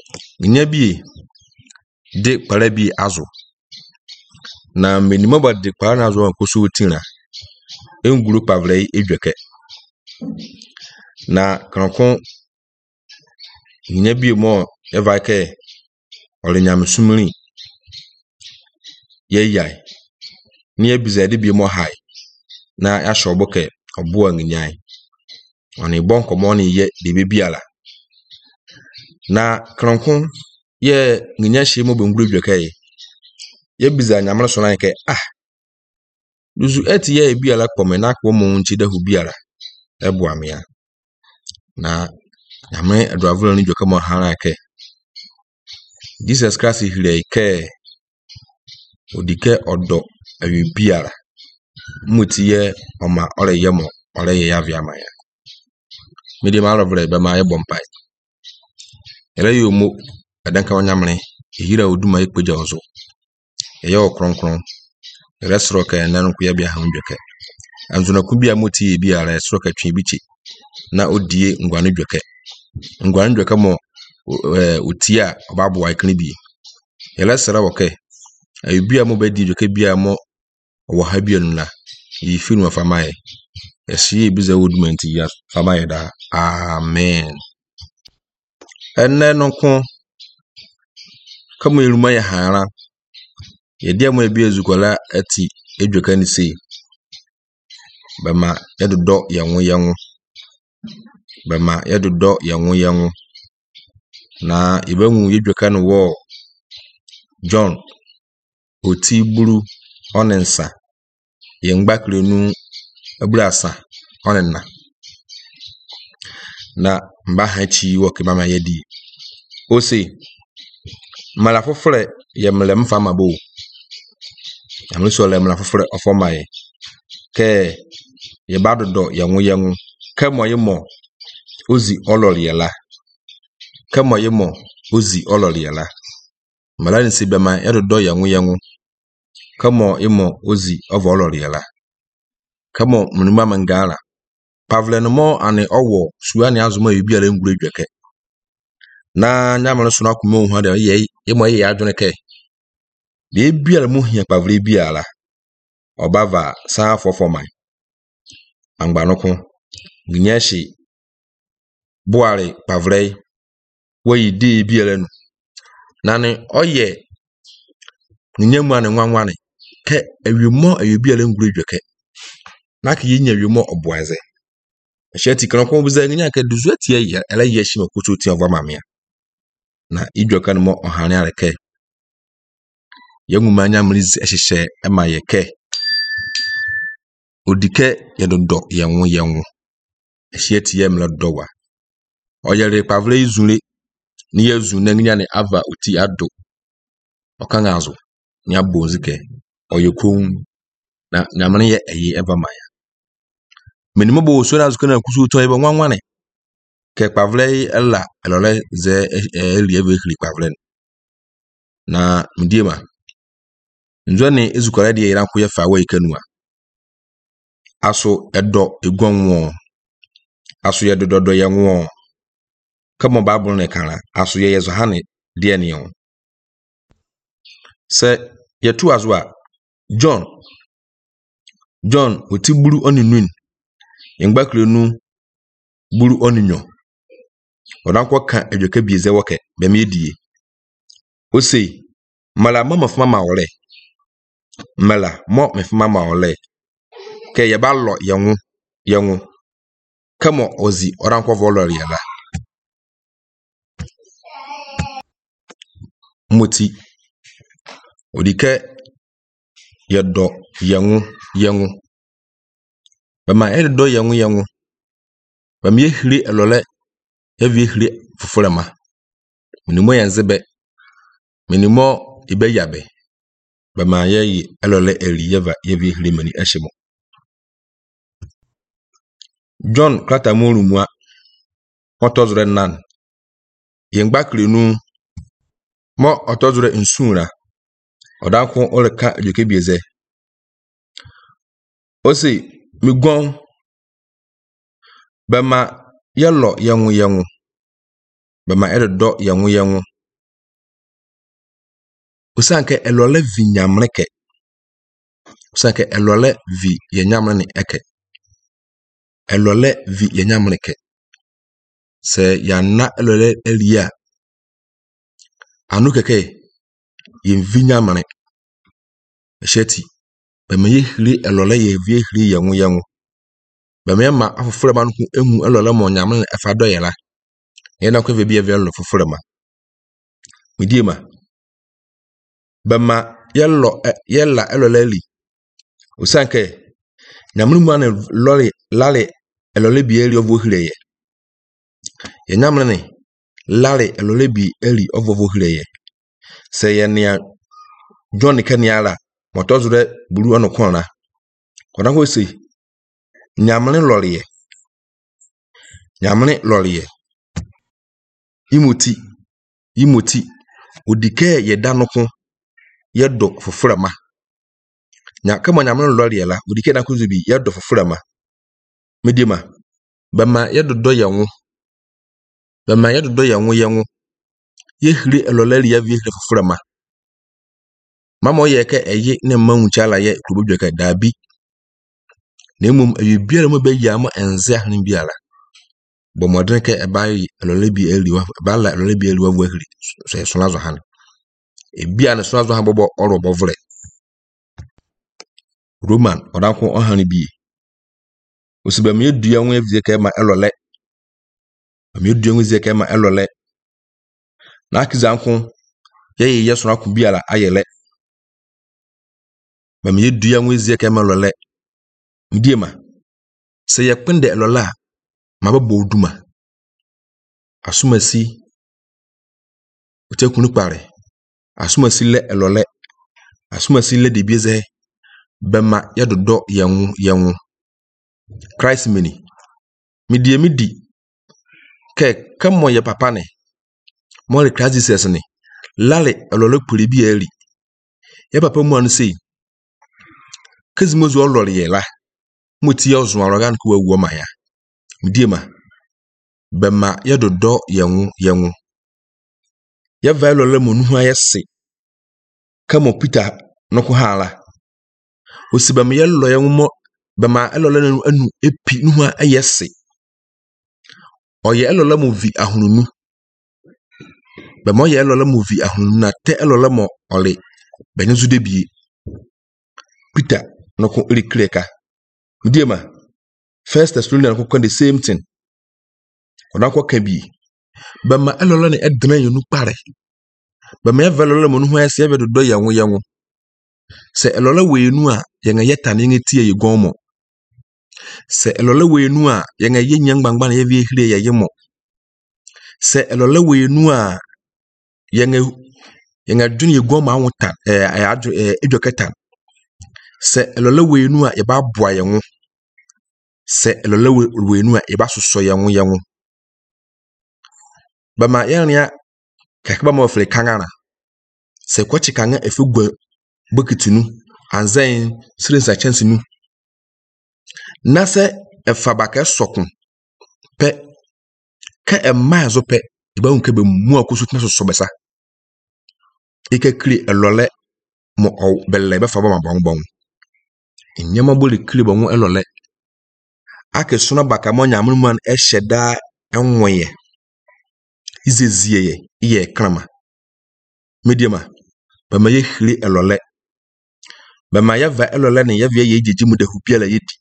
Nya bi de para bi azo na menimo ba de para na azo ankoso tina enguru pavlei edweke na krankon nya bi mo evake ole nyamsumri yeyai ni ebizade bi mo hai na ya shoboke obo anyai oni bonko mo ni ye de bebiala na krankon ye nya hye mo benguru dweke ye biza nyamre so nan ke duzu eti ye biala kpome na akwo mo nchi da hu biala ebo amia na nyame adwavro ni dweke mo hara ke Jesus Christ hire ke odike odo awi biala mutiye oma ore yemo ore ye yavia maya mede ma rovre be ma ye bompai ele yomo adanka wanyamre ehira oduma ekpeja ozo eye okronkron resro ka nan ko ya bia ha ndweke anzuna ku bia moti bia ra resro ka twi bichi na odie ngwane dweke mo otia obabo wa ikni bi ele sera woke ayi bia mo bedi dweke bia mo wo ha bia nuna yi finu afamaye ehye biza wodment ya famaye da amen enne no ko kamo iruma ya hara yedia mo bia zukola ati edweka ni sei bema yedodo yanwo na ibanwu yedweka no wo John oti buru onensa yengbakrenu abrasa onenna na mba hachi wo ke mama yedi ose mala fofore ye mlem fama bo amso le mala fofore ofomaye ke ye badodo yanwo kemo yemo ozi ololiela malani sibema yedodo yanwo kamo imo ozi ovololiela kamo munuma mangala pavlen mo ane owo suani azuma yibiale ngure dweke na nyamalo so na kumo hu ade ye imo ye adwene ke de biale mu hia pavle biala obava sa fofoman angbanoko gnyashi buare pavle we di biale no nane oye nyamu ane nwanwane ke awimo ayebiale ngure dweke na ke yinya awimo oboaze sheti krankon buza nya ke duzu atie ya ele ye shima kutu tie ova mamia na idweka no mo ohane areke yanguma nyamrizi ehihye ema yeke odike yedodo yanwo ehye ye mla dowa oyere pavle izure ni yezu na nya ne ava oti ado okanga azu nya bonzike oyekon na nyamre ye eyi eva maya menimo bo so na azu kana kusu to ebe nwanwane ke pavle ella elole ze eli eve khli pavle na mdiema nzone ezukora de iran ko ye fa wa ikanua aso edo egwonwo aso ye dododo ye nwo kamo bible ne kala aso ye yezo hane de ne yon se yetu azwa John otiburu oninun engbakrenu buru oninyo odankwa ka edweka bieze woke be medie ose mala mama fama ole mala mo me fama ole ke ye ballo yanwu kamo ozi odankwa volori yala moti odike yedo yanwu bama edo yanwu bama yehire elole yehire fufurema minimo yanzebe minimo ibeyabe bama yeyi elole eliyeva yehire mani eshimo John klata morumwa otozure nan yengbakrenu mo otozure nsunra odanko oleka ejoke bieze osi migon bama yello yanwu bama edo yanwu Usanke elole vi nyamreke. Usanke elole vi ye nyamrene eke. Elole vi ye nyamreke. Se yana elole elia. Anu keke ye vi nyamre. Sheti. Beme ye hri elole ye vi hri yangu. Beme ma afufure ma nku emu elole mo nyamre efa do yela. Yena ko ve bi evelo fufure ma. Midiema. Bema yella elole li. Usanke nyamre mu ane lale elole bi eli ovo hreye. Ye nyamre ne lale elole bi eli ovo hreye. Se ye nia John Keniala motozure buru ono kona. Kona ho se nyamre loliye. Nyamre loliye. Imoti odike ye danoko ye do fofurama. Kama nyamre loliye la odike na kuzubi ye do fofurama. Medima bama ye do yanwu. Bama ye do yanwu. Ye hri eloleli ya vi hri fofurama. Mama ye ke eye ne manwu chala ye klubudwe ka dabi. Na emum biara mo be ya mo enze ahne biara. Bo modern ke ebayi elole bi eliwa bala elole bi eliwa wo hri so sonazo han. Bia ne sonazo han bobo oro bovre. Roman odanko ohan bi. Osibam ye dua won evize ke ma elole. Am ye dua won evize ke ma elole. Na akizanko ye sona ku biara ayele. Bam ye dua won evize ke ma elole. Ndiema se ye kpende elola ma babo oduma. Asumasi otekunu pare. Asumasi le elole. Asumasi le debieze bema yadodo yanwu. Christ mini. Midi ke kamo ye papa ne. Mo le Christ Jesus ne. Lale elole puli bi eli. Ye papa mu anu sei. Kezimozu olole ye la. Moti ya ozu arogan ku wawu ma ya. Midiema bema yadodo yanwu. Ya va elole mo nuhu ayese. Kamo Peter noko hala. Osibam ye lo yanwu mo bema elole anu epi nuhu ayese. Oye elole mo vi ahununu. Bema oye elole mo vi ahununu na te elole mo ole benyezu debie. Peter noko elikleka. Midiema 1 Thessalonians noko the same thing. Onako kabi. Bema elole ne edna yonu pare. Bema ye elole mo nuhu ayese ye do yanwu. Se elole wenu a yenga yeta ne ngetie ye gomo. Se elole wenu a yenga ye nyangbangba na ye vie hire ye yemo. Se elole wenu a yenga dwun ye gomo awuta edwoketan. Se elole wenu a ye ba boa yenwo. Se elole wenu a ye ba soso yenwo. Bama yanya kakba mo fle kangana. Se kwachi kanga efugwa bokitinu anzen sirensa chancenu. Na se efabaka sokun pe ka emazo pe iba unke be mu akosu tna so besa. Ike kri elole mo belle be faba ma bonbon. Nyama boli kri bon elole. Ake sona baka mo nyamru man esheda enwoye. Izezie ye krama. Mediema bama ye hri elole. Bama ya va elole ne ya vie ye jejimu de hupiala yedi.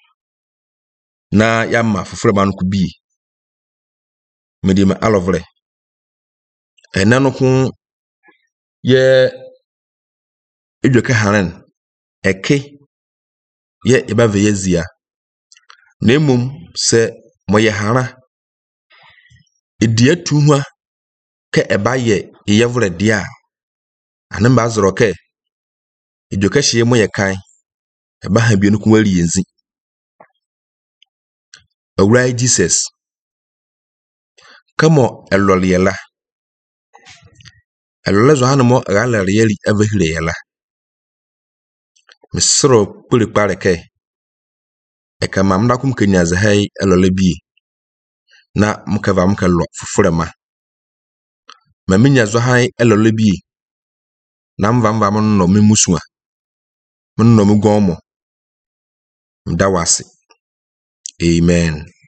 Na yama fufure man ku bi. Mediema alovre. Enanokun ye edwoke haren eke ye eba veyezia. Nemum se moye hara edia tuhwa ke eba ye yevre dia anemba zoro ke edwoke hye moye kan eba ha bienu ku wari yenzi. Awrai Jesus kamo eloliela elole zo hanmo galere yeli evehire yela. Misro puli pare ke ekama mdakum kenyaze hay elole bi na mukava mukalo fufurema. Maminya zo hay elole bi na mva mo no me musua mo no me gomo mda wase. Amen.